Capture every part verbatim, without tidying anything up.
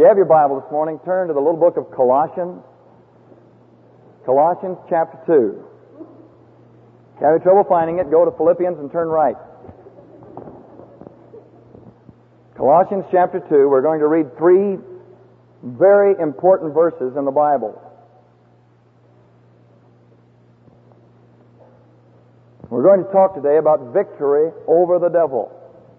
you have your Bible this morning, turn to the little book of Colossians. Colossians chapter two. If you have any trouble finding it, go to Philippians and turn right. Colossians chapter two, we're going to read three very important verses in the Bible. We're going to talk today about victory over the devil.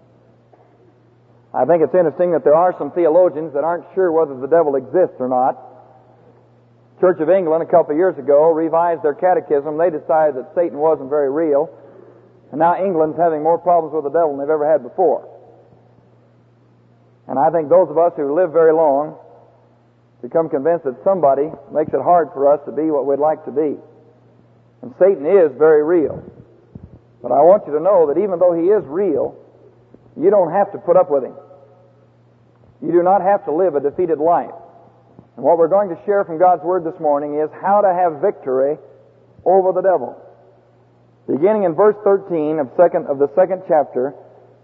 I think it's interesting that there are some theologians that aren't sure whether the devil exists or not. Church of England, a couple of years ago, revised their catechism. They decided that Satan wasn't very real. And now England's having more problems with the devil than they've ever had before. And I think those of us who live very long become convinced that somebody makes it hard for us to be what we'd like to be. And Satan is very real. But I want you to know that even though he is real, you don't have to put up with him. You do not have to live a defeated life. And what we're going to share from God's Word this morning is how to have victory over the devil. Beginning in verse thirteen of second of the second chapter.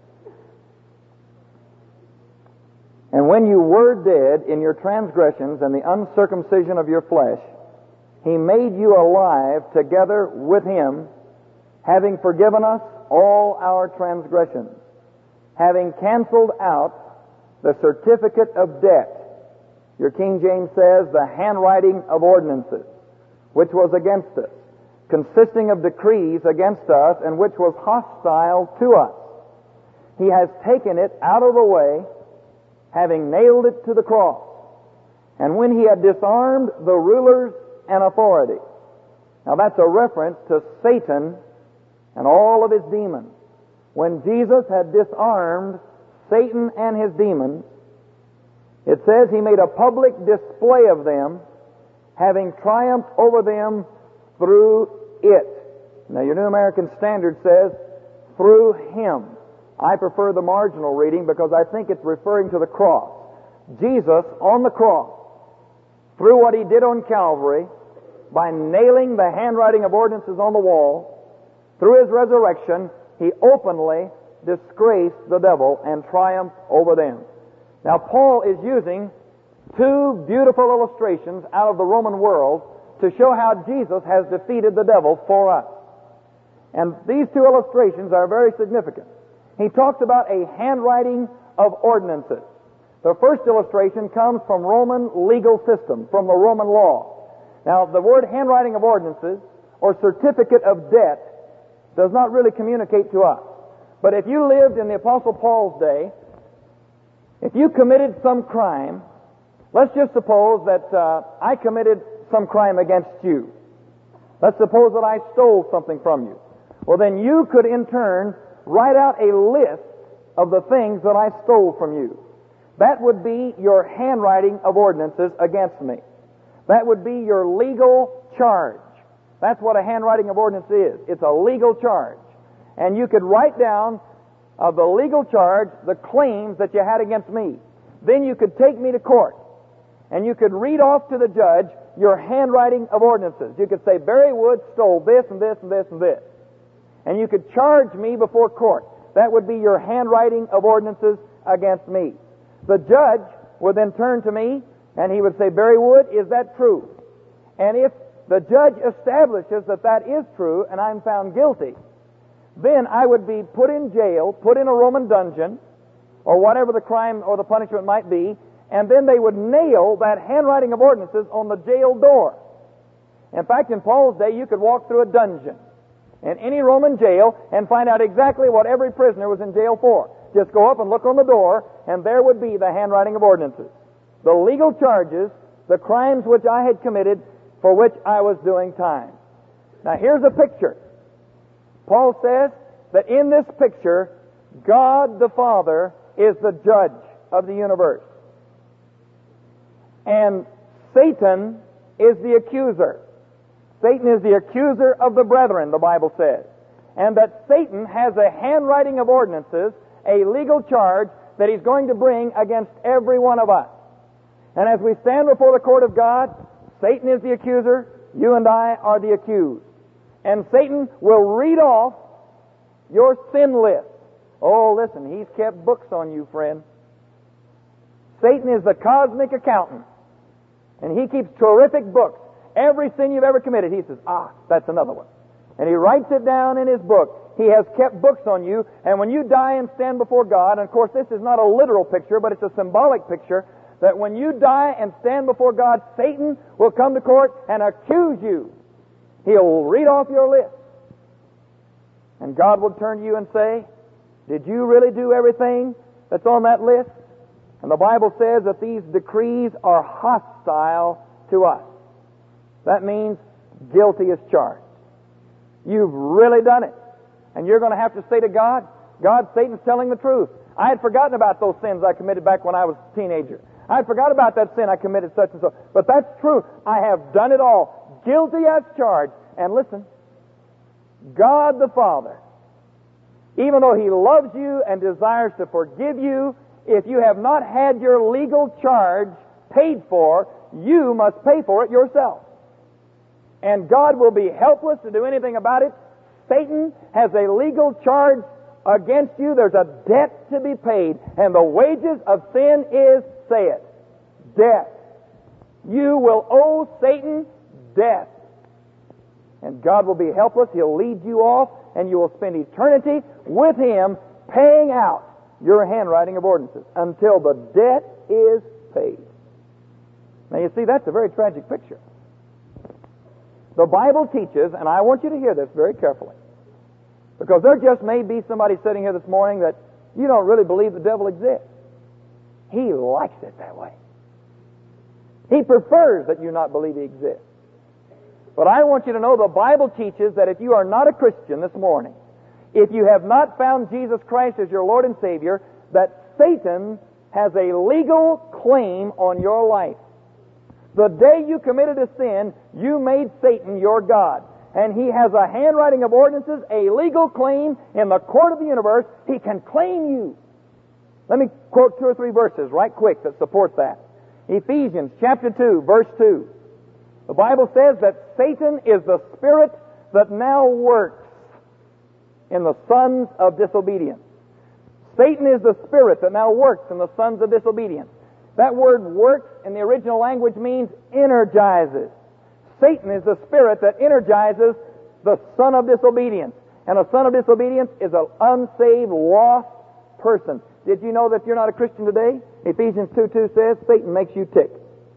And when you were dead in your transgressions and the uncircumcision of your flesh, he made you alive together with him, having forgiven us all our transgressions, having canceled out the certificate of debt. Your King James says, the handwriting of ordinances, which was against us, consisting of decrees against us, and which was hostile to us. He has taken it out of the way, having nailed it to the cross. And when he had disarmed the rulers and authorities. Now that's a reference to Satan and all of his demons. When Jesus had disarmed Satan and his demons, it says he made a public display of them, having triumphed over them through it. Now your New American Standard says, through him. I prefer the marginal reading because I think it's referring to the cross. Jesus on the cross, through what he did on Calvary, by nailing the handwriting of ordinances on the wall, through his resurrection, he openly disgraced the devil and triumphed over them. Now Paul is using two beautiful illustrations out of the Roman world to show how Jesus has defeated the devil for us. And these two illustrations are very significant. He talks about a handwriting of ordinances. The first illustration comes from Roman legal system, from the Roman law. Now the word handwriting of ordinances or certificate of debt does not really communicate to us. But if you lived in the Apostle Paul's day, if you committed some crime, let's just suppose that uh, I committed some crime against you. Let's suppose that I stole something from you. Well, then you could in turn write out a list of the things that I stole from you. That would be your handwriting of ordinances against me. That would be your legal charge. That's what a handwriting of ordinance is. It's a legal charge. And you could write down of the legal charge the claims that you had against me. Then you could take me to court. And you could read off to the judge your handwriting of ordinances. You could say, Barry Wood stole this and this and this and this. And you could charge me before court. That would be your handwriting of ordinances against me. The judge would then turn to me and he would say, Barry Wood, is that true? And if the judge establishes that that is true and I'm found guilty, then I would be put in jail, put in a Roman dungeon, or whatever the crime or the punishment might be, and then they would nail that handwriting of ordinances on the jail door. In fact, in Paul's day, you could walk through a dungeon in any Roman jail and find out exactly what every prisoner was in jail for. Just go up and look on the door, and there would be the handwriting of ordinances. The legal charges, the crimes which I had committed, for which I was doing time. Now here's a picture. Paul says that in this picture, God the Father is the judge of the universe. And Satan is the accuser. Satan is the accuser of the brethren, the Bible says. And that Satan has a handwriting of ordinances, a legal charge that he's going to bring against every one of us. And as we stand before the court of God, Satan is the accuser, you and I are the accused. And Satan will read off your sin list. Oh, listen, he's kept books on you, friend. Satan is the cosmic accountant. And he keeps terrific books. Every sin you've ever committed, he says, ah, that's another one. And he writes it down in his book. He has kept books on you. And when you die and stand before God, and of course this is not a literal picture, but it's a symbolic picture, that when you die and stand before God, Satan will come to court and accuse you. He'll read off your list. And God will turn to you and say, did you really do everything that's on that list? And the Bible says that these decrees are hostile to us. That means guilty as charged. You've really done it. And you're going to have to say to God, God, Satan's telling the truth. I had forgotten about those sins I committed back when I was a teenager. I had forgot about that sin I committed such and so. But that's true. I have done it all. Guilty as charged. And listen, God the Father, even though He loves you and desires to forgive you, if you have not had your legal charge paid for, you must pay for it yourself. And God will be helpless to do anything about it. Satan has a legal charge against you. There's a debt to be paid. And the wages of sin is, say it, death. You will owe Satan death. And God will be helpless. He'll lead you off, and you will spend eternity with Him paying out your handwriting of ordinances until the debt is paid. Now you see, that's a very tragic picture. The Bible teaches, and I want you to hear this very carefully, because there just may be somebody sitting here this morning that you don't really believe the devil exists. He likes it that way. He prefers that you not believe he exists. But I want you to know the Bible teaches that if you are not a Christian this morning, if you have not found Jesus Christ as your Lord and Savior, that Satan has a legal claim on your life. The day you committed a sin, you made Satan your God. And he has a handwriting of ordinances, a legal claim in the court of the universe. He can claim you. Let me quote two or three verses right quick that support that. Ephesians chapter two, verse two. The Bible says that Satan is the spirit that now works in the sons of disobedience. Satan is the spirit that now works in the sons of disobedience. That word works in the original language means energizes. Satan is the spirit that energizes the son of disobedience. And a son of disobedience is an unsaved, lost person. Did you know that if you're not a Christian today, Ephesians two two says Satan makes you tick.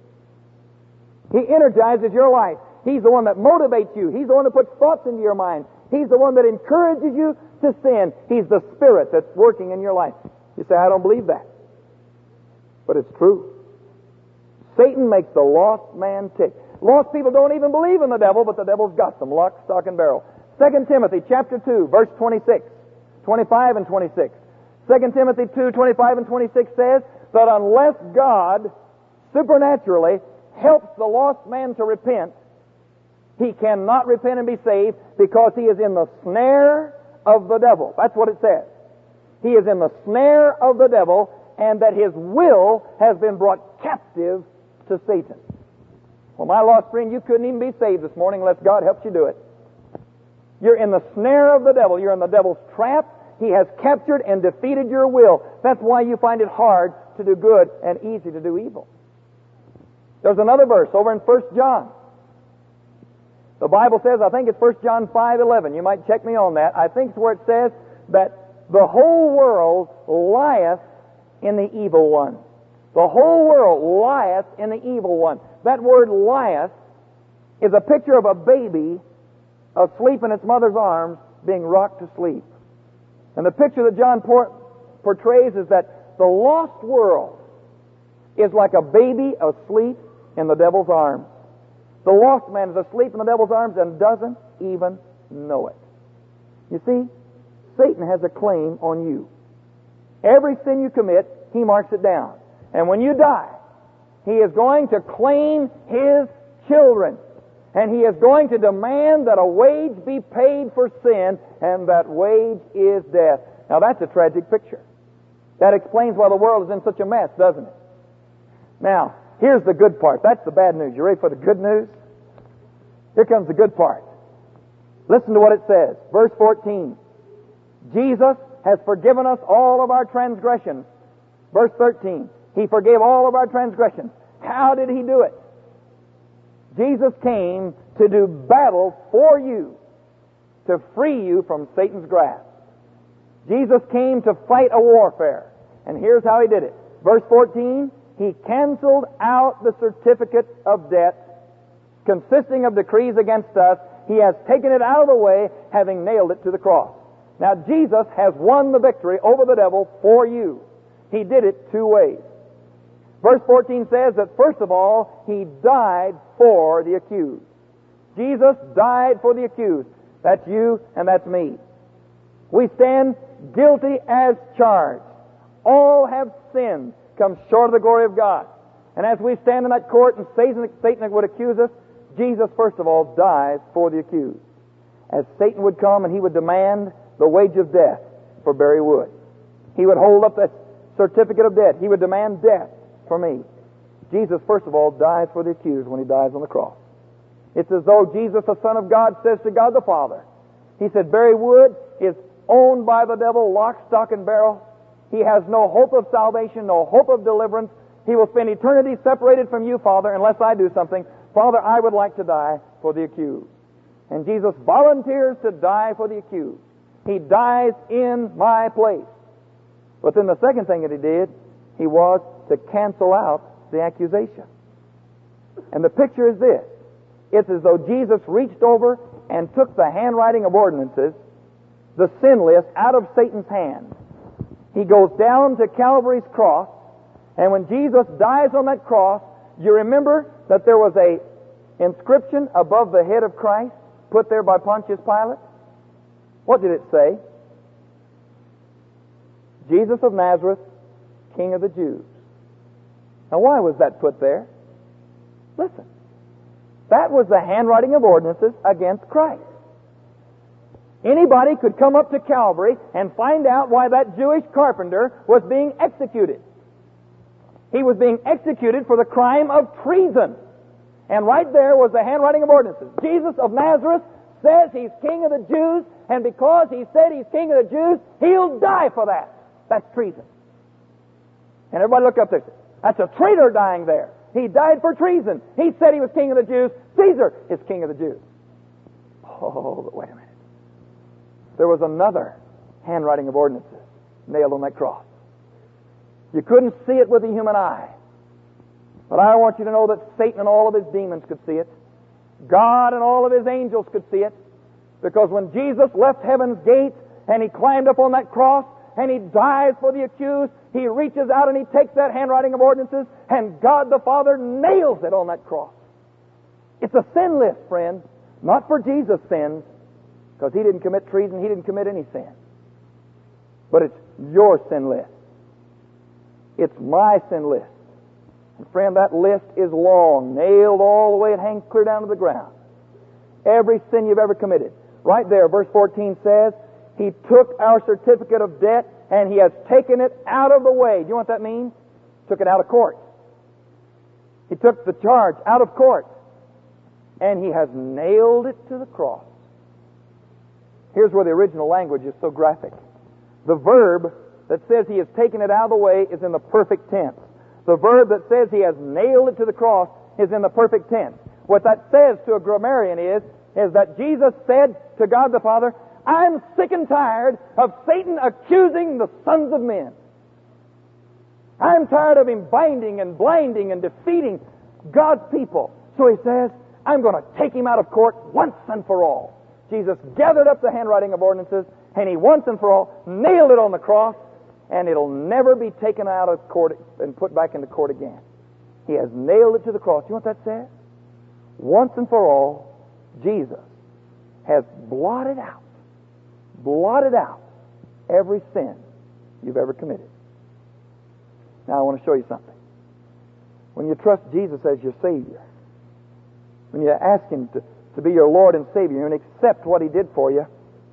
He energizes your life. He's the one that motivates you. He's the one that puts thoughts into your mind. He's the one that encourages you to sin. He's the spirit that's working in your life. You say, I don't believe that. But it's true. Satan makes the lost man tick. Lost people don't even believe in the devil, but the devil's got them, lock, stock, and barrel. Second Timothy chapter two, verse twenty-six, twenty-five and twenty-six. Second Timothy two, twenty-five and twenty-six says that unless God supernaturally helps the lost man to repent, he cannot repent and be saved because he is in the snare of the devil. That's what it says. He is in the snare of the devil, and that his will has been brought captive to Satan. Well, my lost friend, you couldn't even be saved this morning unless God helps you do it. You're in the snare of the devil. You're in the devil's trap. He has captured and defeated your will. That's why you find it hard to do good and easy to do evil. There's another verse over in First John. The Bible says, I think it's First John five eleven. You might check me on that. I think it's where it says that the whole world lieth in the evil one. The whole world lieth in the evil one. That word lieth is a picture of a baby asleep in its mother's arms being rocked to sleep. And the picture that John por- portrays is that the lost world is like a baby asleep in the devil's arms. The lost man is asleep in the devil's arms and doesn't even know it. You see, Satan has a claim on you. Every sin you commit, he marks it down. And when you die, he is going to claim his children. And he is going to demand that a wage be paid for sin, and that wage is death. Now that's a tragic picture. That explains why the world is in such a mess, doesn't it? Now, here's the good part. That's the bad news. You ready for the good news? Here comes the good part. Listen to what it says. Verse fourteen. Jesus has forgiven us all of our transgressions. Verse thirteen. He forgave all of our transgressions. How did He do it? Jesus came to do battle for you, to free you from Satan's grasp. Jesus came to fight a warfare. And here's how He did it. Verse fourteen, He canceled out the certificate of debt consisting of decrees against us. He has taken it out of the way, having nailed it to the cross. Now, Jesus has won the victory over the devil for you. He did it two ways. Verse fourteen says that, first of all, He died for the accused. Jesus died for the accused. That's you and that's me. We stand guilty as charged. All have sinned, come short of the glory of God. And as we stand in that court and Satan, Satan would accuse us, Jesus, first of all, dies for the accused. As Satan would come and he would demand the wage of death for Barry Wood. He would hold up that certificate of debt. He would demand death for me. Jesus, first of all, dies for the accused when He dies on the cross. It's as though Jesus, the Son of God, says to God the Father, He said, Barry Wood is owned by the devil, lock, stock, and barrel. He has no hope of salvation, no hope of deliverance. He will spend eternity separated from you, Father, unless I do something. Father, I would like to die for the accused. And Jesus volunteers to die for the accused. He dies in my place. But then the second thing that He did, He was to cancel out the accusation. And the picture is this. It's as though Jesus reached over and took the handwriting of ordinances, the sin list, out of Satan's hand. He goes down to Calvary's cross, and when Jesus dies on that cross, you remember that there was a inscription above the head of Christ put there by Pontius Pilate? What did it say? Jesus of Nazareth, King of the Jews. Now, why was that put there? Listen. That was the handwriting of ordinances against Christ. Anybody could come up to Calvary and find out why that Jewish carpenter was being executed. He was being executed for the crime of treason. And right there was the handwriting of ordinances. Jesus of Nazareth says He's King of the Jews, and because He said He's King of the Jews, He'll die for that. That's treason. And everybody look up there. That's a traitor dying there. He died for treason. He said He was King of the Jews. Caesar is King of the Jews. Oh, but wait a minute. There was another handwriting of ordinances nailed on that cross. You couldn't see it with the human eye. But I want you to know that Satan and all of his demons could see it. God and all of His angels could see it. Because when Jesus left heaven's gate and He climbed up on that cross and He dies for the accused, He reaches out and He takes that handwriting of ordinances and God the Father nails it on that cross. It's a sin list, friend. Not for Jesus' sins, because He didn't commit treason, He didn't commit any sin. But it's your sin list. It's my sin list. And friend, that list is long, nailed all the way, it hangs clear down to the ground. Every sin you've ever committed. Right there, verse fourteen says, He took our certificate of debt and He has taken it out of the way. Do you know what that means? Took it out of court. He took the charge out of court and He has nailed it to the cross. Here's where the original language is so graphic. The verb that says He has taken it out of the way is in the perfect tense. The verb that says He has nailed it to the cross is in the perfect tense. What that says to a grammarian is, is that Jesus said to God the Father, I'm sick and tired of Satan accusing the sons of men. I'm tired of him binding and blinding and defeating God's people. So He says, I'm going to take him out of court once and for all. Jesus gathered up the handwriting of ordinances and He once and for all nailed it on the cross, and it'll never be taken out of court and put back into court again. He has nailed it to the cross. You know what that says? Once and for all, Jesus has blotted out, blotted out every sin you've ever committed. Now I want to show you something. When you trust Jesus as your Savior, when you ask Him to, to be your Lord and Savior and accept what He did for you,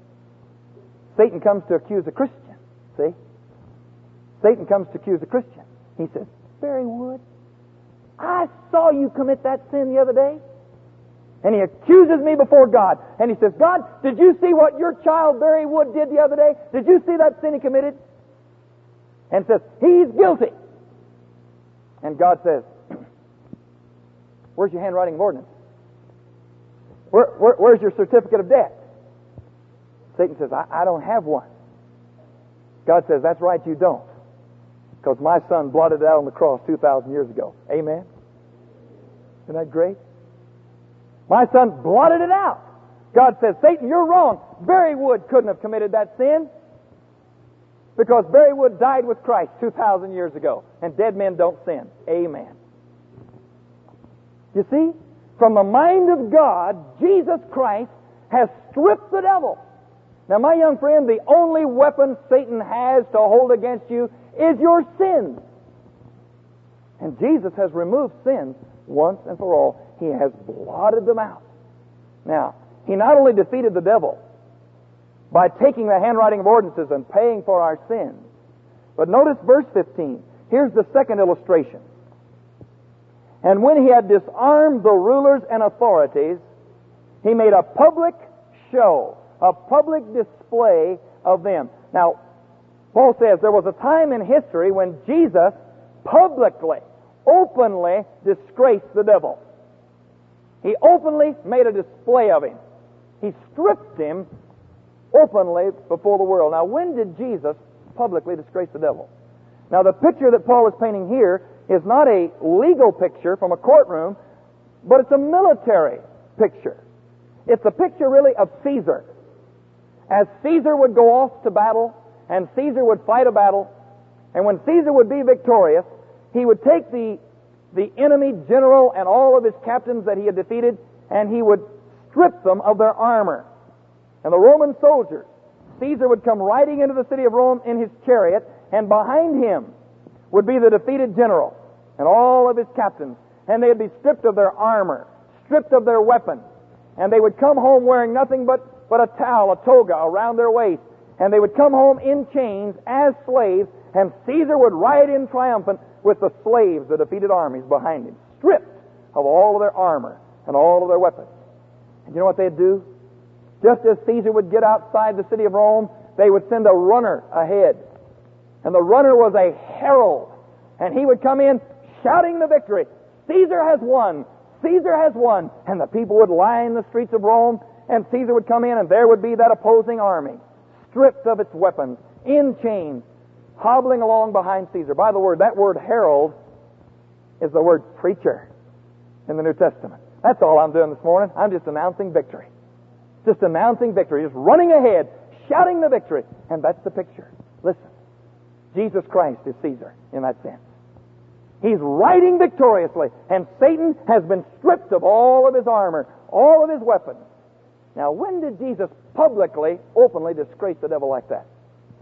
Satan comes to accuse a Christian. See? Satan comes to accuse a Christian. He says, Barry Wood, I saw you commit that sin the other day. And he accuses me before God. And he says, God, did you see what your child Barry Wood did the other day? Did you see that sin he committed? And says, he's guilty. And God says, where's your handwriting of ordinance? Where, where, where's your certificate of debt? Satan says, I, I don't have one. God says, that's right, you don't. Because my son blotted it out on the cross two thousand years ago. Amen? Isn't that great? My son blotted it out. God says, Satan, you're wrong. Barry Wood couldn't have committed that sin. Because Barry Wood died with Christ two thousand years ago. And dead men don't sin. Amen. You see? From the mind of God, Jesus Christ has stripped the devil. Now, my young friend, the only weapon Satan has to hold against you is your sins. And Jesus has removed sins once and for all. He has blotted them out. Now, He not only defeated the devil by taking the handwriting of ordinances and paying for our sins, but notice verse fifteen. Here's the second illustration. And when He had disarmed the rulers and authorities, He made a public show, a public display of them. Now, Paul says there was a time in history when Jesus publicly, openly disgraced the devil. He openly made a display of him. He stripped him openly before the world. Now, when did Jesus publicly disgrace the devil? Now, the picture that Paul is painting here is not a legal picture from a courtroom, but it's a military picture. It's a picture really of Caesar. As Caesar would go off to battle, and Caesar would fight a battle, and when Caesar would be victorious, he would take the, the enemy general and all of his captains that he had defeated, and he would strip them of their armor. And the Roman soldiers, Caesar would come riding into the city of Rome in his chariot, and behind him would be the defeated general and all of his captains, and they'd be stripped of their armor, stripped of their weapons, and they would come home wearing nothing but, but a towel, a toga around their waist, and they would come home in chains as slaves, and Caesar would ride in triumphant with the slaves, the defeated armies behind him, stripped of all of their armor and all of their weapons. And you know what they'd do? Just as Caesar would get outside the city of Rome, they would send a runner ahead. And the runner was a herald. And he would come in shouting the victory. Caesar has won! Caesar has won! And the people would line the streets of Rome, and Caesar would come in, and there would be that opposing army, stripped of its weapons, in chains, hobbling along behind Caesar. By the word, that word herald is the word preacher in the New Testament. That's all I'm doing this morning. I'm just announcing victory. Just announcing victory. Just running ahead, shouting the victory. And that's the picture. Listen. Jesus Christ is Caesar in that sense. He's riding victoriously, and Satan has been stripped of all of his armor, all of his weapons. Now, when did Jesus publicly, openly disgrace the devil like that?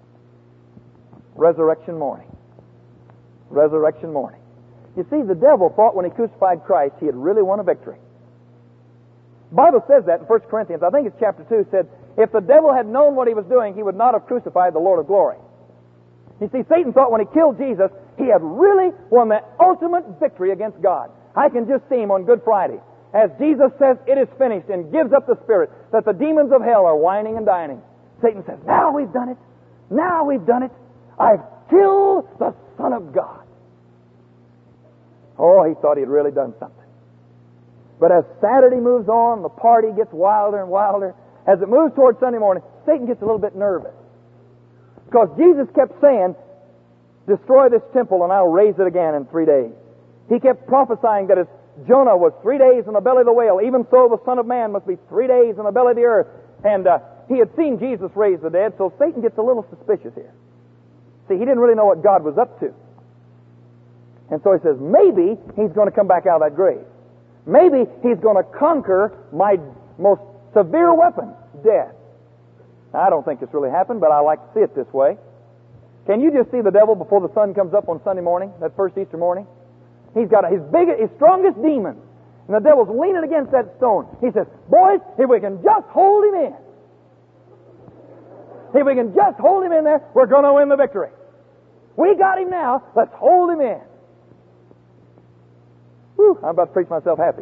Resurrection morning. Resurrection morning. You see, the devil thought when he crucified Christ he had really won a victory. The Bible says that in First Corinthians, I think it's chapter two, said, if the devil had known what he was doing, he would not have crucified the Lord of glory. You see, Satan thought when he killed Jesus, he had really won the ultimate victory against God. I can just see him on Good Friday, as Jesus says, it is finished, and gives up the spirit, that the demons of hell are whining and dining. Satan says, now we've done it. Now we've done it. I've killed the Son of God. Oh, he thought he'd really done something. But as Saturday moves on, the party gets wilder and wilder. As it moves towards Sunday morning, Satan gets a little bit nervous. Because Jesus kept saying, destroy this temple and I'll raise it again in three days. He kept prophesying that as Jonah was three days in the belly of the whale, even so the Son of Man must be three days in the belly of the earth. And uh, he had seen Jesus raise the dead, so Satan gets a little suspicious here. See, he didn't really know what God was up to. And so he says, maybe he's going to come back out of that grave. Maybe he's going to conquer my most severe weapon, death. Now, I don't think it's really happened, but I like to see it this way. Can you just see the devil before the sun comes up on Sunday morning, that first Easter morning? He's got his biggest, his strongest demon, and the devil's leaning against that stone. He says, boys, if we can just hold him in, if we can just hold him in there, we're going to win the victory. We got him now, let's hold him in. Whew, I'm about to preach myself happy.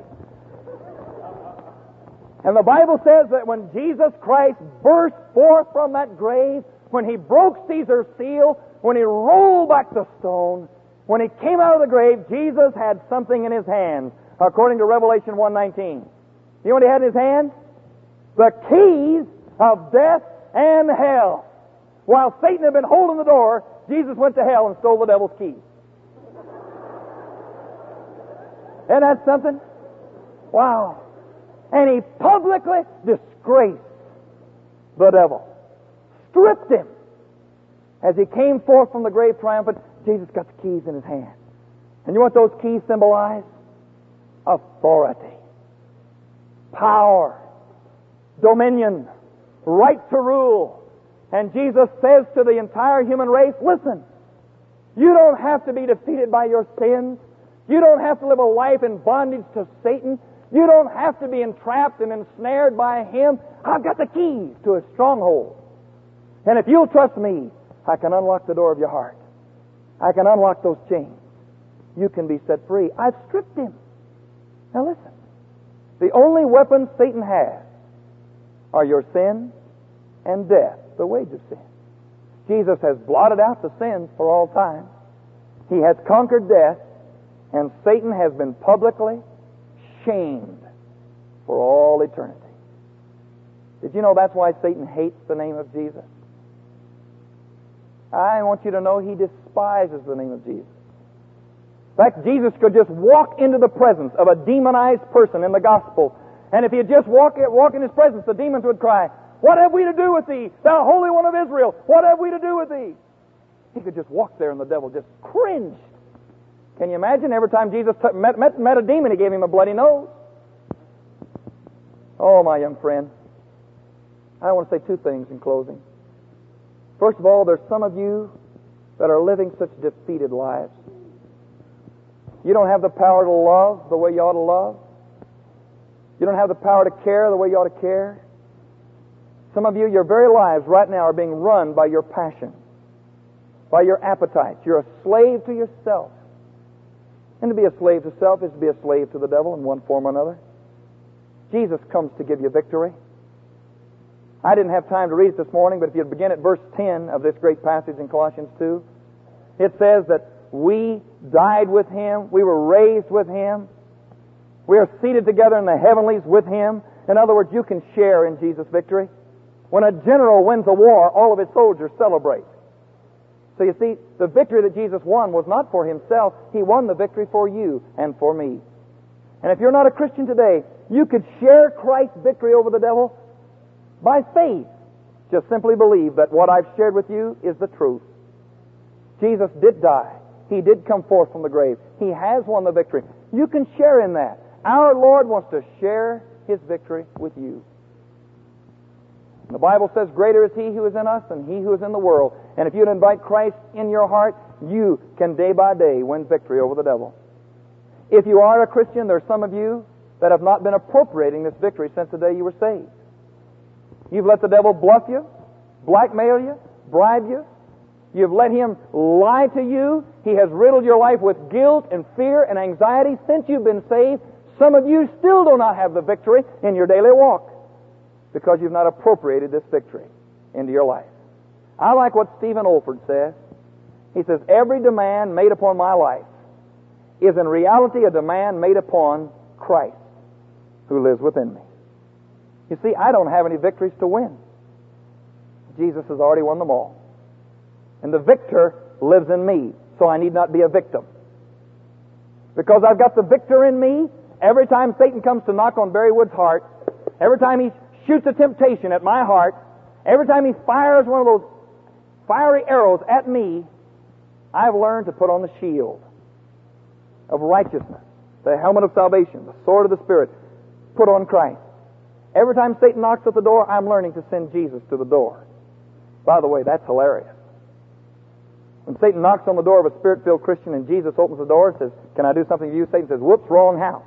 And the Bible says that when Jesus Christ burst forth from that grave, when he broke Caesar's seal, when he rolled back the stone, When he came out of the grave, Jesus had something in his hands, according to Revelation one nineteen. You know what he had in his hand? The keys of death and hell. While Satan had been holding the door, Jesus went to hell and stole the devil's keys. Isn't that something? Wow. And he publicly disgraced the devil. Stripped him. As he came forth from the grave triumphant, Jesus got the keys in his hand. And you know what those keys symbolize? Authority, power, dominion, right to rule. And Jesus says to the entire human race, listen, you don't have to be defeated by your sins. You don't have to live a life in bondage to Satan. You don't have to be entrapped and ensnared by him. I've got the keys to his stronghold. And if you'll trust me, I can unlock the door of your heart. I can unlock those chains. You can be set free. I've stripped him. Now listen. The only weapons Satan has are your sin and death, the wage of sin. Jesus has blotted out the sins for all time. He has conquered death, and Satan has been publicly shamed for all eternity. Did you know that's why Satan hates the name of Jesus? I want you to know he despises the name of Jesus. In fact, Jesus could just walk into the presence of a demonized person in the gospel, and if he had just walked walk in his presence, the demons would cry, "What have we to do with thee, thou Holy One of Israel? What have we to do with thee?" He could just walk there and the devil just cringed. Can you imagine? Every time Jesus t- met, met, met a demon, he gave him a bloody nose. Oh, my young friend, I want to say two things in closing. First of all, there's some of you that are living such defeated lives. You don't have the power to love the way you ought to love. You don't have the power to care the way you ought to care. Some of you, your very lives right now are being run by your passion, by your appetites. You're a slave to yourself. And to be a slave to self is to be a slave to the devil in one form or another. Jesus comes to give you victory. I didn't have time to read it this morning, but if you begin at verse ten of this great passage in Colossians two, it says that we died with Him, we were raised with Him, we are seated together in the heavenlies with Him. In other words, you can share in Jesus' victory. When a general wins a war, all of his soldiers celebrate. So you see, the victory that Jesus won was not for Himself. He won the victory for you and for me. And if you're not a Christian today, you could share Christ's victory over the devil by faith. Just simply believe that what I've shared with you is the truth. Jesus did die. He did come forth from the grave. He has won the victory. You can share in that. Our Lord wants to share His victory with you. The Bible says, greater is He who is in us than he who is in the world. And if you'd invite Christ in your heart, you can day by day win victory over the devil. If you are a Christian, there are some of you that have not been appropriating this victory since the day you were saved. You've let the devil bluff you, blackmail you, bribe you. You've let him lie to you. He has riddled your life with guilt and fear and anxiety since you've been saved. Some of you still do not have the victory in your daily walk because you've not appropriated this victory into your life. I like what Stephen Olford says. He says, every demand made upon my life is in reality a demand made upon Christ who lives within me. You see, I don't have any victories to win. Jesus has already won them all. And the victor lives in me, so I need not be a victim. Because I've got the victor in me, every time Satan comes to knock on Barry Wood's heart, every time he shoots a temptation at my heart, every time he fires one of those fiery arrows at me, I've learned to put on the shield of righteousness, the helmet of salvation, the sword of the Spirit, put on Christ. Every time Satan knocks at the door, I'm learning to send Jesus to the door. By the way, that's hilarious. When Satan knocks on the door of a Spirit-filled Christian and Jesus opens the door and says, can I do something to you? Satan says, whoops, wrong house.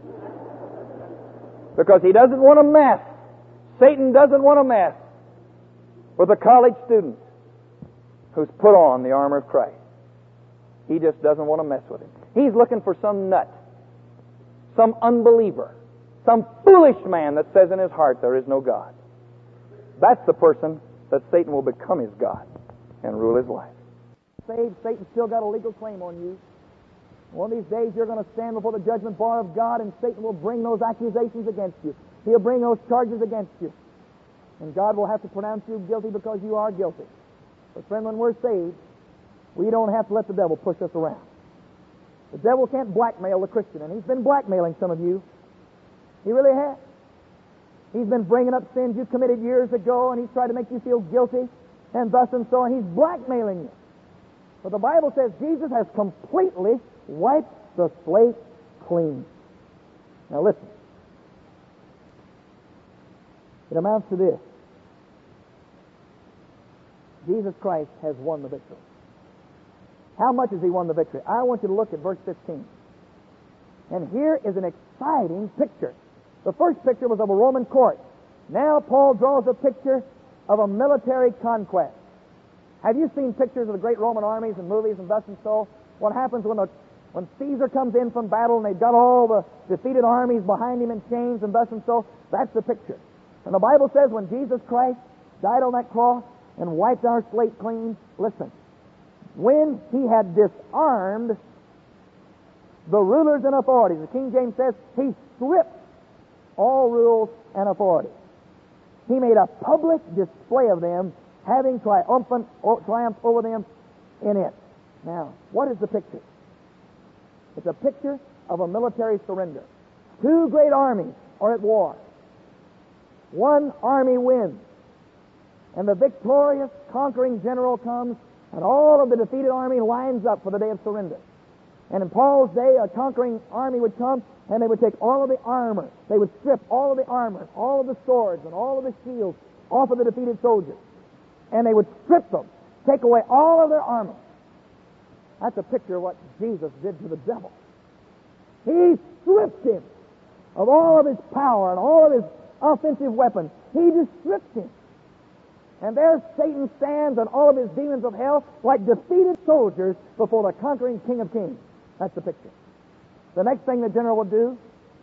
Because he doesn't want a mess. Satan doesn't want a mess with a college student who's put on the armor of Christ. He just doesn't want to mess with him. He's looking for some nut, some unbeliever, some foolish man that says in his heart there is no God. That's the person that Satan will become his God and rule his life. Saved, Satan's still got a legal claim on you. One of these days you're going to stand before the judgment bar of God, and Satan will bring those accusations against you. He'll bring those charges against you. And God will have to pronounce you guilty because you are guilty. But friend, when we're saved, we don't have to let the devil push us around. The devil can't blackmail the Christian, and he's been blackmailing some of you. He really has. He's been bringing up sins you committed years ago, and he's tried to make you feel guilty, and thus and so on. He's blackmailing you. But the Bible says Jesus has completely wiped the slate clean. Now listen. It amounts to this. Jesus Christ has won the victory. How much has he won the victory? I want you to look at verse fifteen. And here is an exciting picture. The first picture was of a Roman court. Now Paul draws a picture of a military conquest. Have you seen pictures of the great Roman armies and movies and thus and so? What happens when, the, when Caesar comes in from battle and they've got all the defeated armies behind him in chains and thus and so? That's the picture. And the Bible says when Jesus Christ died on that cross and wiped our slate clean, listen, when he had disarmed the rulers and authorities, the King James says he stripped all rules and authorities. He made a public display of them, having triumphant or triumphed over them in it. Now, what is the picture? It's a picture of a military surrender. Two great armies are at war. One army wins, and the victorious, conquering general comes, and all of the defeated army lines up for the day of surrender. And in Paul's day, a conquering army would come, and they would take all of the armor. They would strip all of the armor, all of the swords, and all of the shields off of the defeated soldiers. And they would strip them, take away all of their armor. That's a picture of what Jesus did to the devil. He stripped him of all of his power and all of his offensive weapons. He just stripped him. And there Satan stands and all of his demons of hell like defeated soldiers before the conquering King of Kings. That's the picture. The next thing the general would do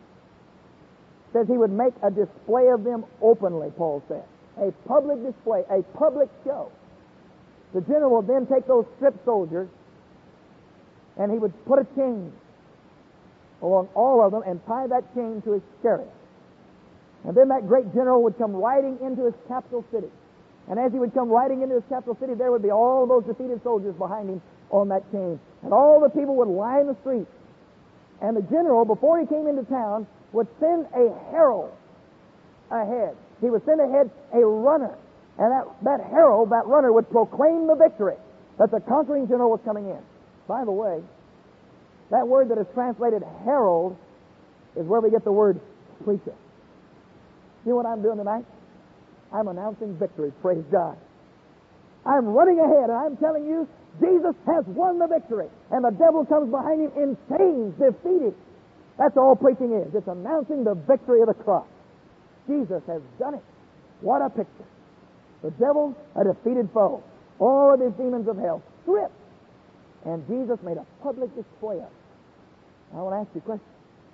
says he would make a display of them openly, Paul said. A public display, a public show. The general would then take those stripped soldiers and he would put a chain along all of them and tie that chain to his chariot. And then that great general would come riding into his capital city. And as he would come riding into his capital city, there would be all those defeated soldiers behind him on that chain. And all the people would line the streets. And the general, before he came into town, would send a herald ahead. He would send ahead a runner. And that, that herald, that runner, would proclaim the victory that the conquering general was coming in. By the way, that word that is translated herald is where we get the word preacher. You know what I'm doing tonight? I'm announcing victory. Praise God. I'm running ahead and I'm telling you, Jesus has won the victory. And the devil comes behind him in chains, defeated. That's all preaching is. It's announcing the victory of the cross. Jesus has done it. What a picture. The devil, a defeated foe. All of his demons of hell stripped. And Jesus made a public display of it. I want to ask you a question.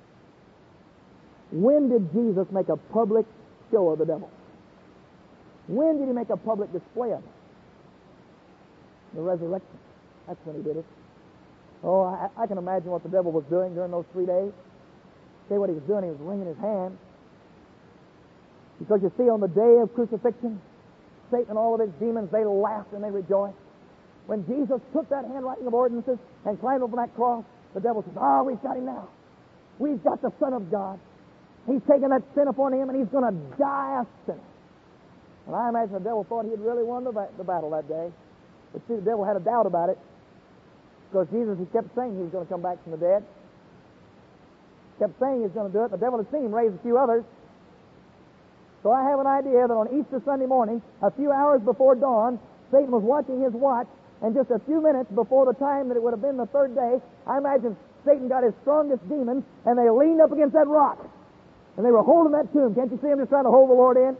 When did Jesus make a public show of the devil? When did he make a public display of it? The resurrection. That's when he did it. Oh, I, I can imagine what the devil was doing during those three days. See what he was doing? He was wringing his hands. Because you see, on the day of crucifixion, Satan and all of his demons, they laughed and they rejoiced. When Jesus took that handwriting of ordinances and climbed up on that cross, the devil says, "Ah, oh, we've got him now. We've got the Son of God. He's taken that sin upon him and he's going to die a sinner." And I imagine the devil thought he had really won the, the battle that day. But see, the devil had a doubt about it. Because Jesus, he kept saying he was going to come back from the dead. Kept saying he was going to do it. The devil had seen him raise a few others. So I have an idea that on Easter Sunday morning, a few hours before dawn, Satan was watching his watch, and just a few minutes before the time that it would have been the third day, I imagine Satan got his strongest demons, and they leaned up against that rock. And they were holding that tomb. Can't you see them just trying to hold the Lord in?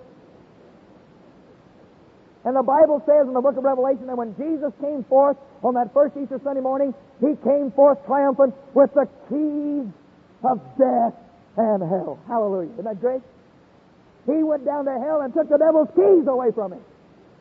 And the Bible says in the book of Revelation that when Jesus came forth on that first Easter Sunday morning, he came forth triumphant with the keys of death and hell. Hallelujah. Isn't that great? He went down to hell and took the devil's keys away from him.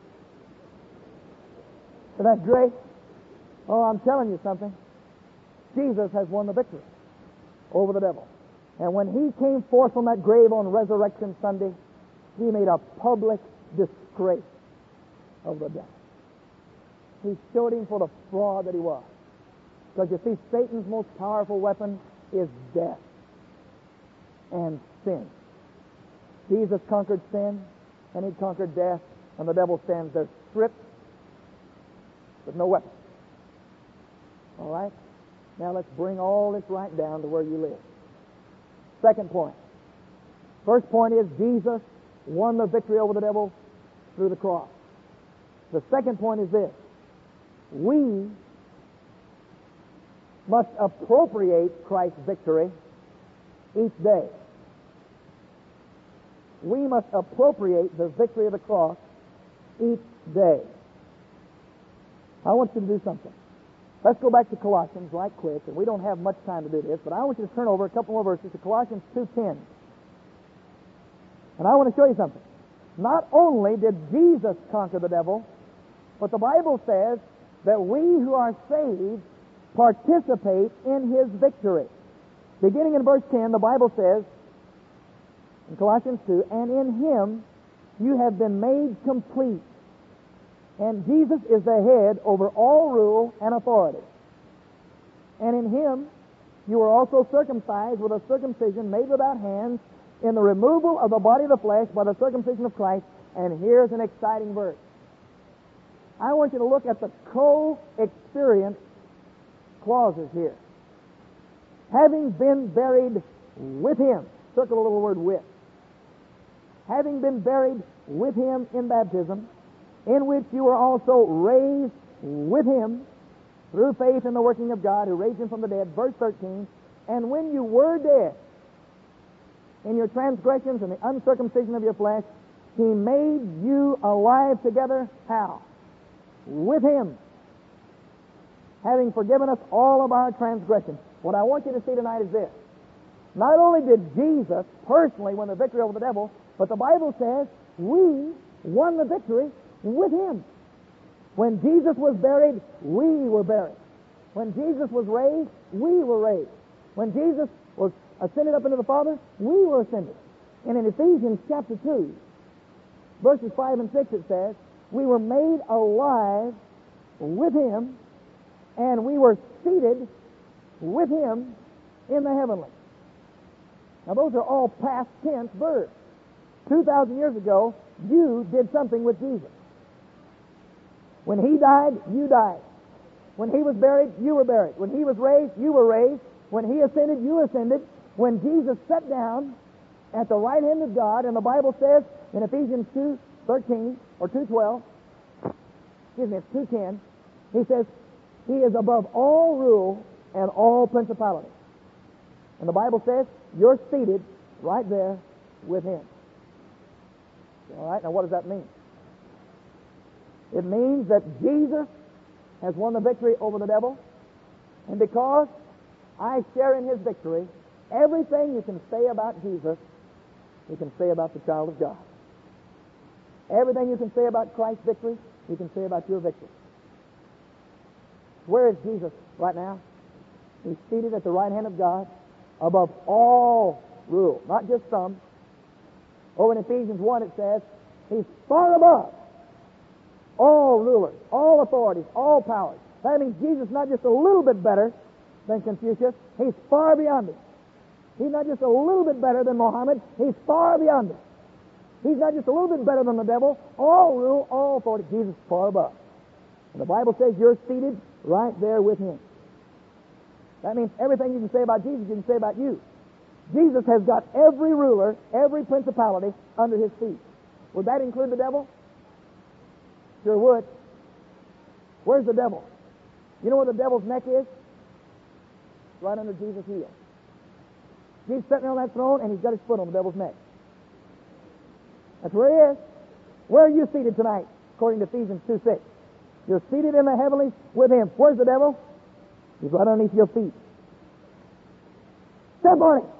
Isn't that great? Oh, I'm telling you something. Jesus has won the victory over the devil. And when he came forth from that grave on Resurrection Sunday, he made a public disgrace of the devil. He showed him for the fraud that he was. Because you see, Satan's most powerful weapon is death and sin. Jesus conquered sin, and he conquered death, and the devil stands there stripped with no weapon. All right? Now let's bring all this right down to where you live. Second point. First point is Jesus won the victory over the devil through the cross. The second point is this. We must appropriate Christ's victory each day. We must appropriate the victory of the cross each day. I want you to do something. Let's go back to Colossians right quick, and we don't have much time to do this, but I want you to turn over a couple more verses to Colossians two ten. And I want to show you something. Not only did Jesus conquer the devil, but the Bible says that we who are saved participate in his victory. Beginning in verse ten, the Bible says, in Colossians two, and in him you have been made complete. And Jesus is the head over all rule and authority. And in him you are also circumcised with a circumcision made without hands, in the removal of the body of the flesh by the circumcision of Christ. And here's an exciting verse. I want you to look at the co-experience clauses here. Having been buried with him. Circle the little word with. Having been buried with him in baptism, in which you were also raised with him through faith in the working of God who raised him from the dead. Verse thirteen, and when you were dead in your transgressions and the uncircumcision of your flesh, he made you alive together. How? With him, having forgiven us all of our transgressions. What I want you to see tonight is this. Not only did Jesus personally win the victory over the devil, but the Bible says we won the victory with him. When Jesus was buried, we were buried. When Jesus was raised, we were raised. When Jesus was ascended up into the Father, we were ascended. And in Ephesians chapter two, verses five and six, it says, we were made alive with him, and we were seated with him in the heavenly. Now those are all past tense verbs. Two thousand years ago, you did something with Jesus. When he died, you died. When he was buried, you were buried. When he was raised, you were raised. When he ascended, you ascended. When Jesus sat down at the right hand of God, and the Bible says in Ephesians two thirteen or two twelve, excuse me, it's two ten, he says, he is above all rule and all principality. And the Bible says, you're seated right there with him. All right, now what does that mean? It means that Jesus has won the victory over the devil, and because I share in his victory, everything you can say about Jesus, you can say about the child of God. Everything you can say about Christ's victory, you can say about your victory. Where is Jesus right now? He's seated at the right hand of God, above all rule, not just some. Over in Ephesians one it says, he's far above all rulers, all authorities, all powers. That means Jesus is not just a little bit better than Confucius, he's far beyond it. He's not just a little bit better than Mohammed, he's far beyond it. He's not just a little bit better than the devil, all rule, all authority. Jesus is far above. And the Bible says you're seated right there with him. That means everything you can say about Jesus, you can say about you. Jesus has got every ruler, every principality under his feet. Would that include the devil? Sure would. Where's the devil? You know where the devil's neck is? Right under Jesus' heel. Jesus sitting on that throne, and he's got his foot on the devil's neck. That's where he is. Where are you seated tonight, according to Ephesians two six? You're seated in the heavenlies with him. Where's the devil? He's right underneath your feet. Step on him.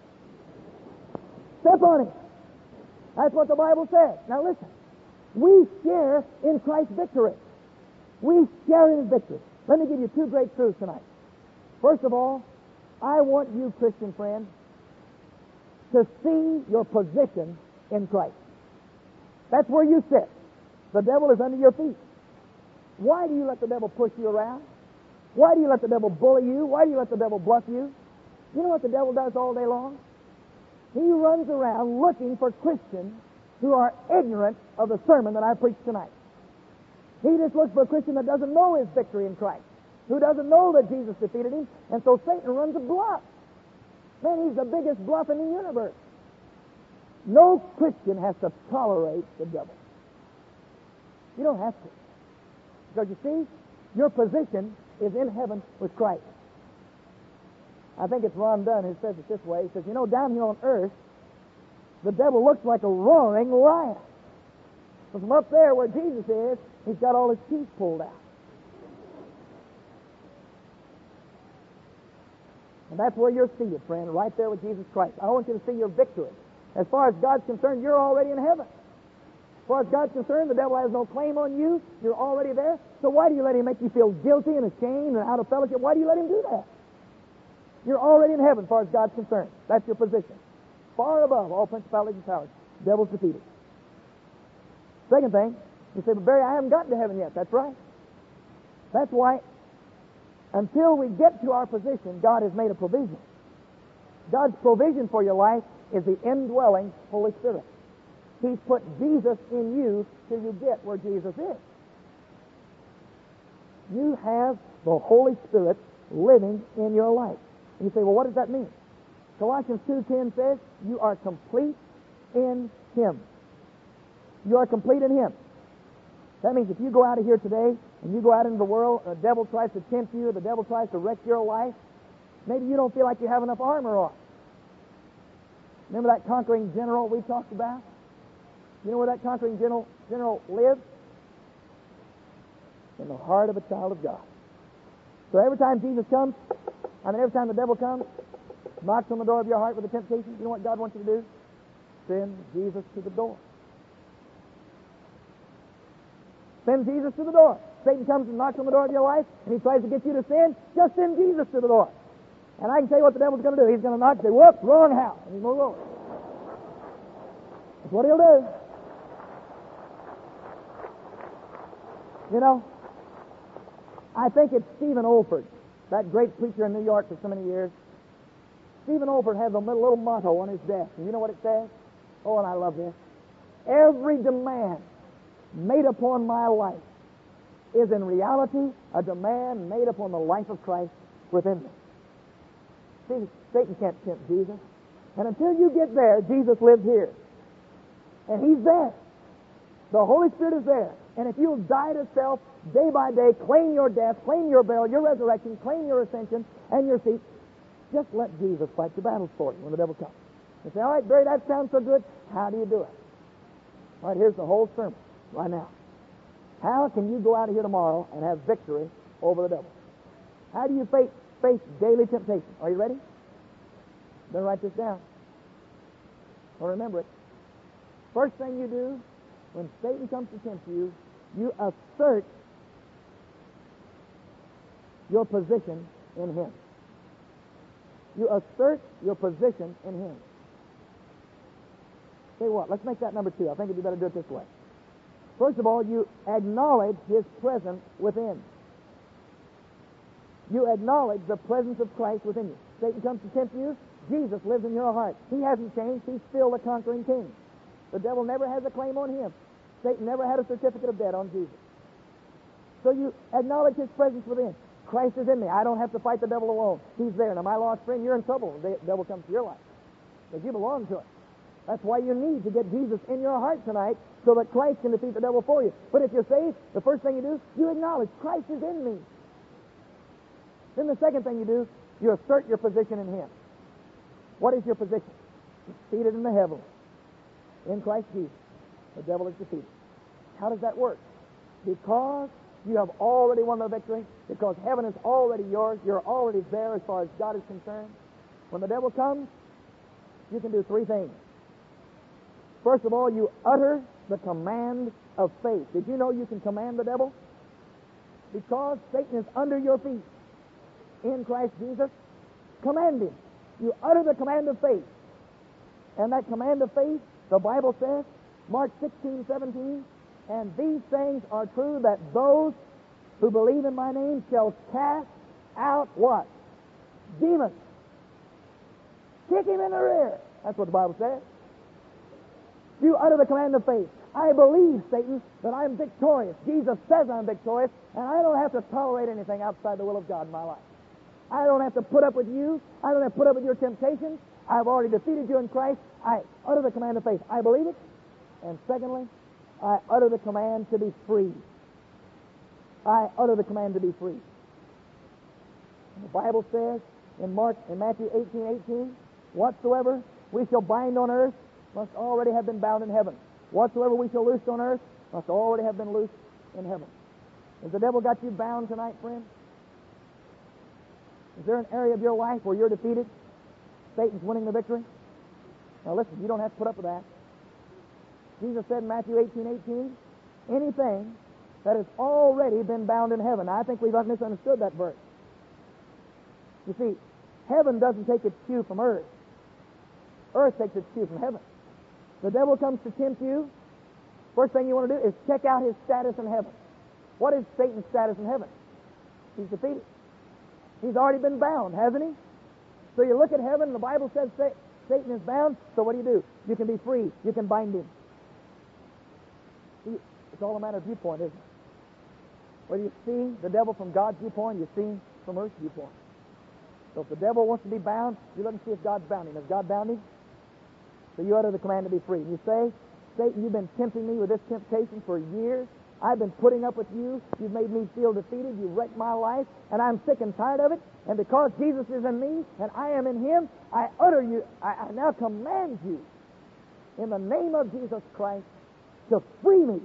Step on him. That's what the Bible says. Now listen. We share in Christ's victory. We share in his victory. Let me give you two great truths tonight. First of all, I want you, Christian friend, to see your position in Christ. That's where you sit. The devil is under your feet. Why do you let the devil push you around? Why do you let the devil bully you? Why do you let the devil bluff you? You know what the devil does all day long? He runs around looking for Christians who are ignorant of the sermon that I preached tonight. He just looks for a Christian that doesn't know his victory in Christ, who doesn't know that Jesus defeated him, and so Satan runs a bluff. Man, he's the biggest bluff in the universe. No Christian has to tolerate the devil. You don't have to. Because you see, your position is in heaven with Christ. I think it's Ron Dunn who says it this way. He says, you know, down here on earth, the devil looks like a roaring lion. But from up there where Jesus is, he's got all his teeth pulled out. And that's where you're seated, friend, right there with Jesus Christ. I want you to see your victory. As far as God's concerned, you're already in heaven. As far as God's concerned, the devil has no claim on you. You're already there. So why do you let him make you feel guilty and ashamed and out of fellowship? Why do you let him do that? You're already in heaven as far as God's concerned. That's your position. Far above all principalities and powers. The devil's defeated. Second thing, you say, but Barry, I haven't gotten to heaven yet. That's right. That's why until we get to our position, God has made a provision. God's provision for your life is the indwelling Holy Spirit. He's put Jesus in you till you get where Jesus is. You have the Holy Spirit living in your life. And you say, well, what does that mean? Colossians two ten says, you are complete in Him. You are complete in Him. That means if you go out of here today and you go out into the world, the devil tries to tempt you, the devil tries to wreck your life, maybe you don't feel like you have enough armor on. Remember that conquering general we talked about? You know where that conquering general, general lives? In the heart of a child of God. So every time Jesus comes, I mean every time the devil comes, knocks on the door of your heart with a temptation, you know what God wants you to do? Send Jesus to the door. Send Jesus to the door. Satan comes and knocks on the door of your life, and he tries to get you to sin. Just send Jesus to the door. And I can tell you what the devil's going to do. He's going to knock and say, whoops, wrong house. And he's going to move over. That's what he'll do. You know, I think it's Stephen Olford, that great preacher in New York for so many years. Stephen Olford has a little, little motto on his desk. And you know what it says? Oh, and I love this. Every demand made upon my life is in reality a demand made upon the life of Christ within me. See, Satan can't tempt Jesus. And until you get there, Jesus lives here. And He's there. The Holy Spirit is there. And if you'll die to self day by day, claim your death, claim your burial, your resurrection, claim your ascension and your seat, just let Jesus fight your battles for you when the devil comes. You say, all right, Barry, that sounds so good. How do you do it? All right, here's the whole sermon right now. How can you go out of here tomorrow and have victory over the devil? How do you face, face daily temptation? Are you ready? Then write this down. Or remember it. First thing you do when Satan comes to tempt you, you assert your position in Him. You assert your position in Him. Say what? Let's make that number two. I think it'd be better to do it this way. First of all, you acknowledge His presence within. You acknowledge the presence of Christ within you. Satan comes to tempt you. Jesus lives in your heart. He hasn't changed. He's still the conquering king. The devil never has a claim on Him. Satan never had a certificate of debt on Jesus. So you acknowledge His presence within. Christ is in me. I don't have to fight the devil alone. He's there. Now, my lost friend, you're in trouble when the devil comes to your life. Because you belong to Him. That's why you need to get Jesus in your heart tonight so that Christ can defeat the devil for you. But if you're saved, the first thing you do, you acknowledge Christ is in me. Then the second thing you do, you assert your position in Him. What is your position? You're seated in the heavens. In Christ Jesus. The devil is defeated. How does that work? Because you have already won the victory. Because heaven is already yours. You're already there as far as God is concerned. When the devil comes, you can do three things. First of all, you utter the command of faith. Did you know you can command the devil? Because Satan is under your feet. in Christ Jesus, command Him. You utter the command of faith. And that command of faith, the Bible says, Mark sixteen, seventeen, and these things are true, that those who believe in my name shall cast out what? Demons. Kick him in the rear. That's what the Bible says. You utter the command of faith. I believe, Satan, that I'm victorious. Jesus says I'm victorious, and I don't have to tolerate anything outside the will of God in my life. I don't have to put up with you. I don't have to put up with your temptations. I've already defeated you in Christ. I utter the command of faith. I believe it. And secondly, I utter the command to be free. I utter the command to be free. And the Bible says in Mark, in Matthew eighteen, eighteen, whatsoever we shall bind on earth must already have been bound in heaven. Whatsoever we shall loose on earth must already have been loosed in heaven. Has the devil got you bound tonight, friend? Is there an area of your life where you're defeated? Satan's winning the victory? Now listen, you don't have to put up with that. Jesus said in Matthew eighteen, eighteen, anything that has already been bound in heaven. Now, I think we've misunderstood that verse. You see, heaven doesn't take its cue from earth. Earth takes its cue from heaven. The devil comes to tempt you. First thing you want to do is check out his status in heaven. What is Satan's status in heaven? He's defeated. He's already been bound, hasn't he? So you look at heaven, and the Bible says Satan is bound, so what do you do? You can be free. You can bind him. See, it's all a matter of viewpoint, isn't it? Whether you see the devil from God's viewpoint, you see him from earth's viewpoint. So if the devil wants to be bound, you look and see if God's bound him. Has God bound him? So you utter the command to be free. And you say, Satan, you've been tempting me with this temptation for years. I've been putting up with you. You've made me feel defeated. You've wrecked my life. And I'm sick and tired of it. And because Jesus is in me and I am in him, I utter you, I, I now command you in the name of Jesus Christ to free me.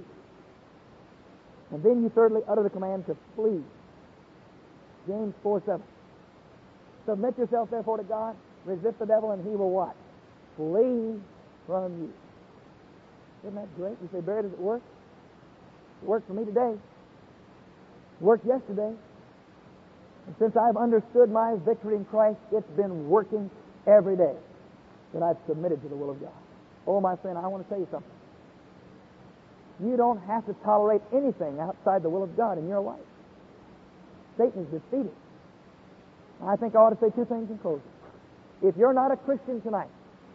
And then you thirdly utter the command to flee. James four seven. Submit yourself therefore to God. Resist the devil and he will what? Flee from you. Isn't that great? You say, Barry, does it work? It worked for me today. It worked yesterday. And since I've understood my victory in Christ, it's been working every day that I've submitted to the will of God. Oh, my friend, I want to tell you something. You don't have to tolerate anything outside the will of God in your life. Satan is defeated. I think I ought to say two things in closing. If you're not a Christian tonight,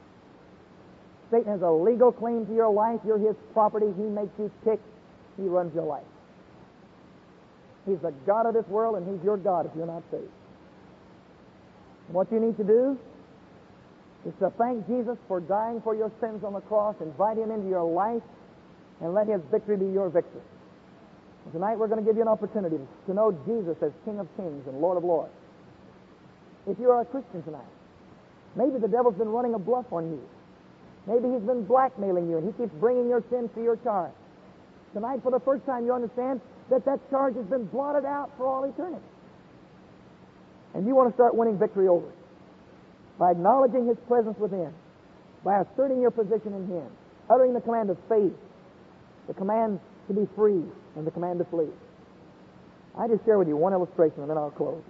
Satan has a legal claim to your life. You're his property. He makes you tick. He runs your life. He's the God of this world, and he's your God if you're not saved. And what you need to do is to thank Jesus for dying for your sins on the cross, invite him into your life, and let his victory be your victory. And tonight we're going to give you an opportunity to know Jesus as King of Kings and Lord of Lords. If you are a Christian tonight, maybe the devil's been running a bluff on you. Maybe he's been blackmailing you, and he keeps bringing your sins to your charge. Tonight, for the first time, you understand that that charge has been blotted out for all eternity. And you want to start winning victory over it by acknowledging his presence within, by asserting your position in him, uttering the command of faith, the command to be free, and the command to flee. I just share with you one illustration, and then I'll close.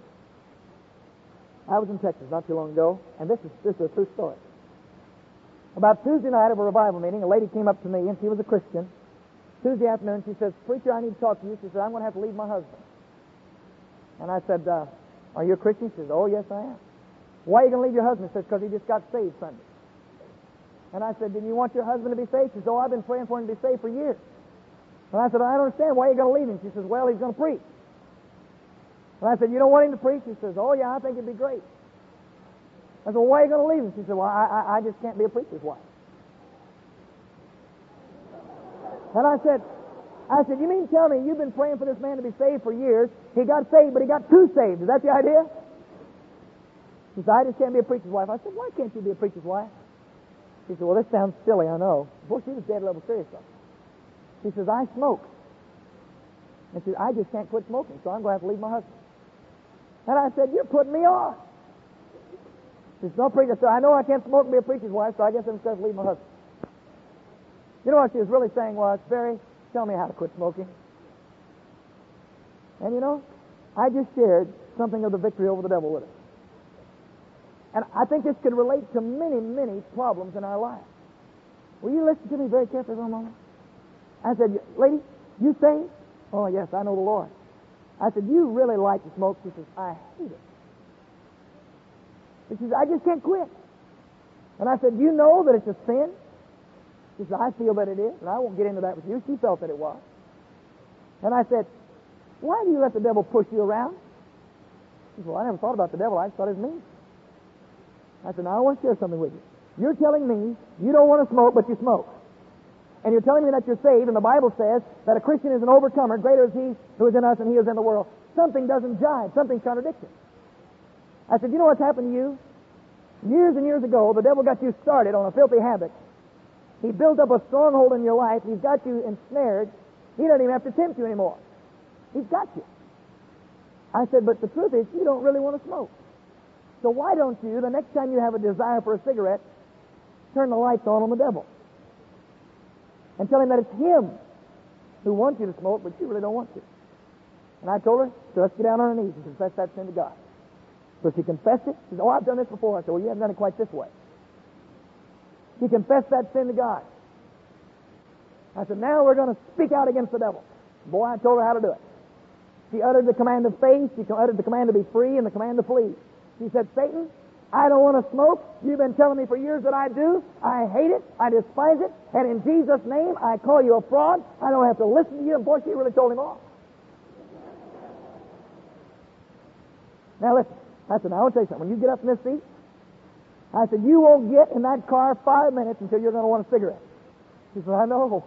I was in Texas not too long ago, and this is, this is a true story. About Tuesday night of a revival meeting, a lady came up to me, and she was a Christian. Tuesday afternoon, she says, Preacher, I need to talk to you. She said, I'm going to have to leave my husband. And I said, uh, are you a Christian? She says, oh, yes, I am. Why are you going to leave your husband? She says, because he just got saved Sunday. And I said, did you want your husband to be saved? She says, oh, I've been praying for him to be saved for years. And I said, I don't understand. Why are you going to leave him? She says, well, he's going to preach. And I said, you don't want him to preach? She says, oh, yeah, I think it'd be great. I said, well, why are you going to leave him? She said, well, I, I, I just can't be a preacher's wife. And I said, I said, you mean tell me you've been praying for this man to be saved for years. He got saved, but he got too saved. Is that the idea? She said, I just can't be a preacher's wife. I said, why can't you be a preacher's wife? She said, well, this sounds silly, I know. Boy, she was dead level serious though. She says, I smoke. And she said, I just can't quit smoking, so I'm going to have to leave my husband. And I said, you're putting me off. She said, no, preacher. So I know I can't smoke and be a preacher's wife, so I guess I'm going to leave my husband. You know what she was really saying was, Barry, tell me how to quit smoking. And you know, I just shared something of the victory over the devil with us. And I think this could relate to many, many problems in our life. Will you listen to me very carefully for a moment? I said, lady, you saved? Oh, yes, I know the Lord. I said, you really like to smoke? She says, I hate it. She says, I just can't quit. And I said, you know that it's a sin? She said, I feel that it is, and I won't get into that with you. She felt that it was. And I said, why do you let the devil push you around? She said, well, I never thought about the devil. I just thought it was me. I said, now I want to share something with you. You're telling me you don't want to smoke, but you smoke. And you're telling me that you're saved, and the Bible says that a Christian is an overcomer. Greater is he who is in us than he is in the world. Something doesn't jive. Something's contradictory. I said, you know what's happened to you? Years and years ago, the devil got you started on a filthy habit. He built up a stronghold in your life. He's got you ensnared. He doesn't even have to tempt you anymore. He's got you. I said, but the truth is, you don't really want to smoke. So why don't you, the next time you have a desire for a cigarette, turn the lights on on the devil and tell him that it's him who wants you to smoke, but you really don't want to. And I told her, so let's get down on our knees and confess that sin to God. So she confessed it. She said, oh, I've done this before. I said, well, you haven't done it quite this way. She confessed that sin to God. I said, now we're going to speak out against the devil. Boy, I told her how to do it. She uttered the command of faith. She uttered the command to be free and the command to flee. She said, Satan, I don't want to smoke. You've been telling me for years that I do. I hate it. I despise it. And in Jesus' name, I call you a fraud. I don't have to listen to you. And boy, she really told him off. Now listen. I said, now I want to tell you something. When you get up in this seat, I said, you won't get in that car five minutes until you're going to want a cigarette. She said, I know.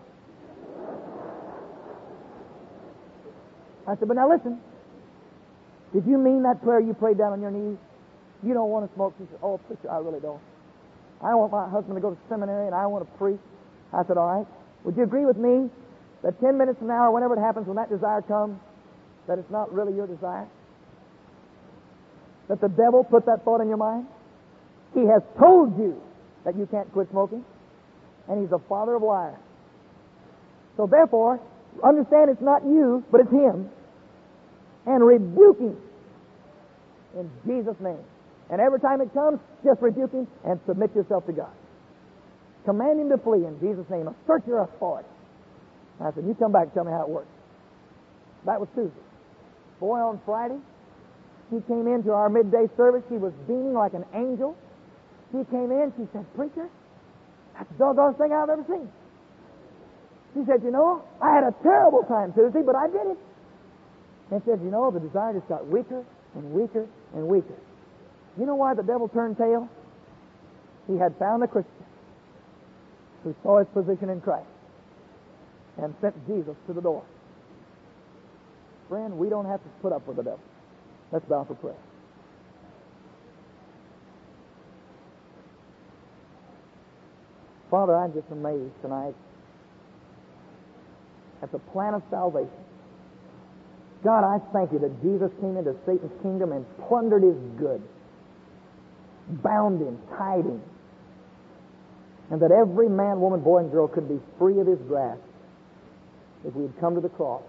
I said, but now listen. Did you mean that prayer you prayed down on your knees? You don't want to smoke? She said, oh, preacher, I really don't. I want my husband to go to seminary and I want to preach. I said, all right. Would you agree with me that ten minutes from now or whenever it happens, when that desire comes, that it's not really your desire? That the devil put that thought in your mind? He has told you that you can't quit smoking, and he's the father of liars. So therefore, understand it's not you, but it's him, and rebuke him in Jesus' name. And every time it comes, just rebuke him and submit yourself to God. Command him to flee in Jesus' name. Assert your authority. I said, you come back and tell me how it works. That was Tuesday. Boy, on Friday, she came into our midday service. She was beaming like an angel. She came in. She said, preacher, that's the doggone thing I've ever seen. She said, you know, I had a terrible time Tuesday, but I did it. And said, you know, the desire just got weaker and weaker and weaker. You know why the devil turned tail? He had found a Christian who saw his position in Christ and sent Jesus to the door. Friend, we don't have to put up with the devil. Let's bow for prayer. Father, I'm just amazed tonight at the plan of salvation. God, I thank you that Jesus came into Satan's kingdom and plundered his goods, bound him, tied him, and that every man, woman, boy, and girl could be free of his grasp if we had come to the cross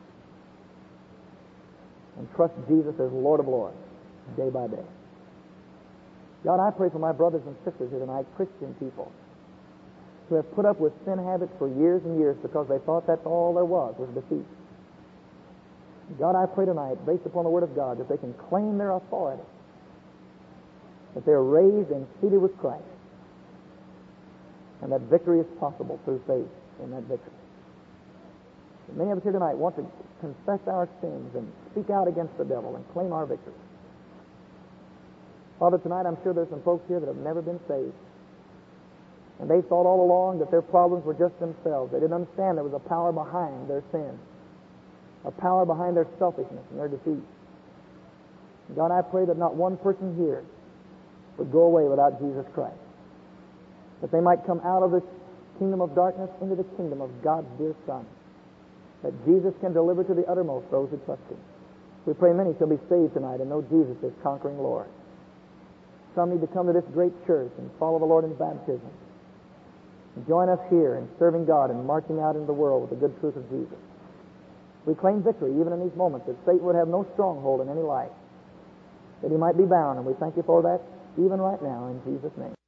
and trust Jesus as Lord of Lords day by day. God, I pray for my brothers and sisters here tonight, Christian people, who have put up with sin habits for years and years because they thought that's all there was, was defeat. God, I pray tonight, based upon the Word of God, that they can claim their authority, that they're raised and seated with Christ, and that victory is possible through faith in that victory. And many of us here tonight want to confess our sins and speak out against the devil and claim our victory. Father, tonight I'm sure there's some folks here that have never been saved. And they thought all along that their problems were just themselves. They didn't understand there was a power behind their sin, a power behind their selfishness and their defeat. God, I pray that not one person here would go away without Jesus Christ, that they might come out of this kingdom of darkness into the kingdom of God's dear Son, that Jesus can deliver to the uttermost those who trust him. We pray many shall be saved tonight and know Jesus is conquering Lord. Some need to come to this great church and follow the Lord in baptism. And join us here in serving God and marching out into the world with the good truth of Jesus. We claim victory even in these moments, that Satan would have no stronghold in any life. that he might be bound. And we thank you for that even right now in Jesus' name.